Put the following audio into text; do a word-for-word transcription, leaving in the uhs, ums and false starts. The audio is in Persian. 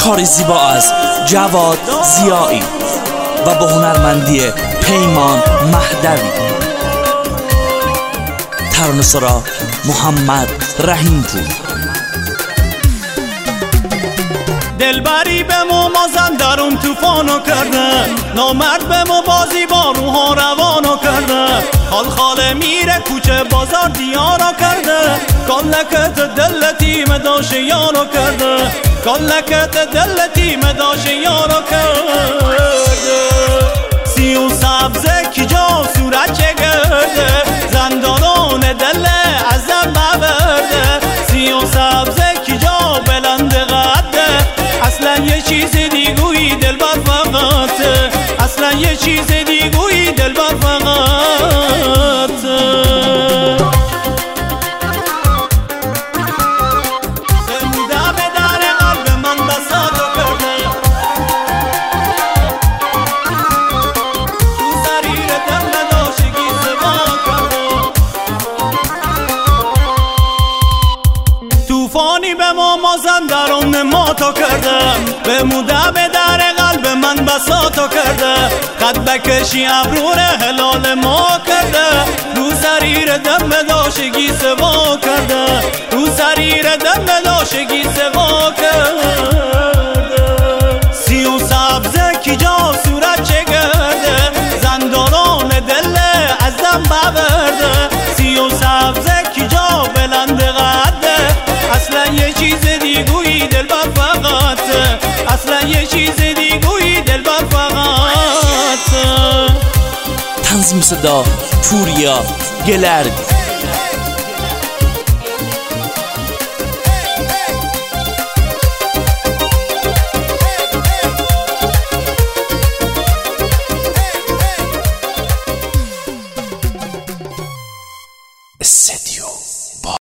کاری زیبا از جواد ضیایی و با هنرمندی پیمان مهدوی. ترانه‌سرا محمد رحیم‌پور. دلبری به مو مازندران توفانو کرده، نامرد به مو بازی با روها روانو کرده. خال خاله میره کوچه بازار دیارو کرده، کلکت دلتی مداش یارو کرده، کلکت دلتی مداش یارو کرده. سی و سبزه کی جا صورت چه گرده، زندانان دل ازم ببرده. سی و سبزه کی جا بلند قده، اصلا یه چیز دیگویی دلبر فقطه، اصلا یه چیز دیگویی دلبر فقطه. زنده به در قلب من بساتو کرده، تو سریر دم نداشگی سوا کرده. توفانی به ما مازندران ما تا کرده، به موده به در قلب من بساتو کرده. خط بکشی ابرور هلال ما کرده، رو سریر دم داشگی سوا کرده، رو سریر دم داشگی سوا کرده. سی و سبزه کی جا صورت چه گرده، زندانان دل ازم ببرده. سی و سبزه کی جا بلند قده، اصلا یه چیز دیگویی دلبر فقطه، اصلا یه چیز دیگویی دلبر فقطه. تنظیم صدا پوریا گلرد. استدیو